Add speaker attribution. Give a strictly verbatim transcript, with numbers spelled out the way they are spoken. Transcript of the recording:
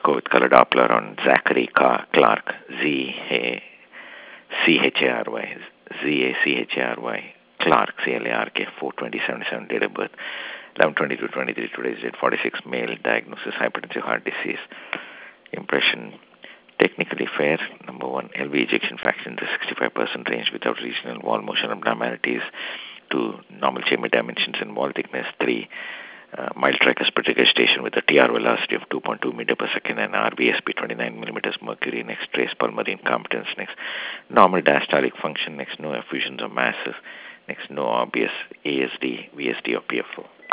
Speaker 1: echo with color Doppler on Zachary Clark, Z A C H A R Y, Z A C H A R Y, Clark, C L A R K, four twenty seventy-seven, date of birth, eleven twenty-two twenty-three, today's date, forty-six, male, diagnosis, hypertensive heart disease, impression, technically fair. Number one, L V ejection fraction in the sixty-five percent range without regional wall motion abnormalities. Two, normal chamber dimensions and wall thickness. Three, uh, mild tricuspid regurgitation with a T R velocity of two point two meter per second and R B S P twenty-nine millimeters mercury. Next, trace pulmonary incompetence. Next, normal diastolic function. Next, no effusions or masses. Next, no obvious A S D, V S D or P F O.